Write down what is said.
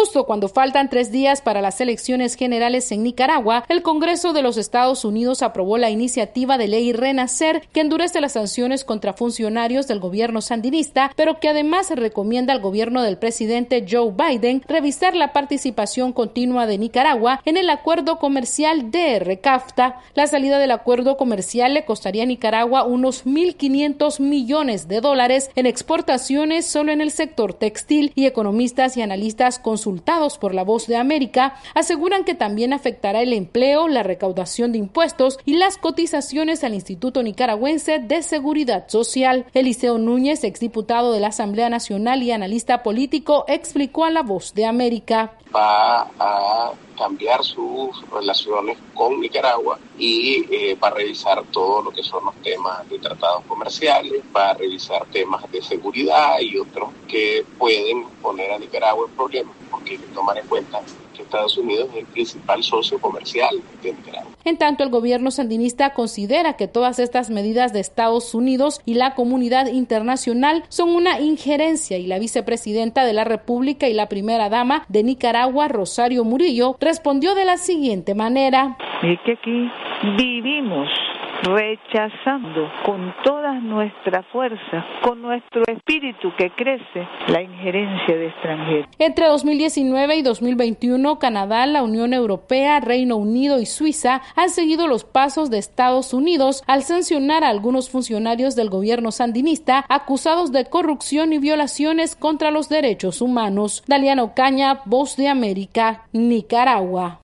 Justo cuando faltan 3 días para las elecciones generales en Nicaragua, el Congreso de los Estados Unidos aprobó la iniciativa de ley Renacer, que endurece las sanciones contra funcionarios del gobierno sandinista, pero que además recomienda al gobierno del presidente Joe Biden revisar la participación continua de Nicaragua en el acuerdo comercial DR-CAFTA. La salida del acuerdo comercial le costaría a Nicaragua unos $1.500 millones en exportaciones solo en el sector textil, y economistas y analistas consultados por La Voz de América aseguran que también afectará el empleo, la recaudación de impuestos y las cotizaciones al Instituto Nicaragüense de Seguridad Social. Eliseo Núñez, exdiputado de la Asamblea Nacional y analista político, explicó a La Voz de América. Va a cambiar sus relaciones con Nicaragua y va a revisar todo lo que son los temas de tratados comerciales, va a revisar temas de seguridad y otros que pueden poner a Nicaragua en problemas, porque hay que tomar en cuenta que Estados Unidos es el principal socio comercial de Nicaragua. En tanto, el gobierno sandinista considera que todas estas medidas de Estados Unidos y la comunidad internacional son una injerencia, y la vicepresidenta de la República y la primera dama de Nicaragua, Rosario Murillo, respondió de la siguiente manera. Es que aquí vivimos rechazando con toda nuestra fuerza, con nuestro espíritu que crece, la injerencia de extranjeros. Entre 2019 y 2021, Canadá, la Unión Europea, Reino Unido y Suiza han seguido los pasos de Estados Unidos al sancionar a algunos funcionarios del gobierno sandinista acusados de corrupción y violaciones contra los derechos humanos. Daliana Ocaña, Voz de América, Nicaragua.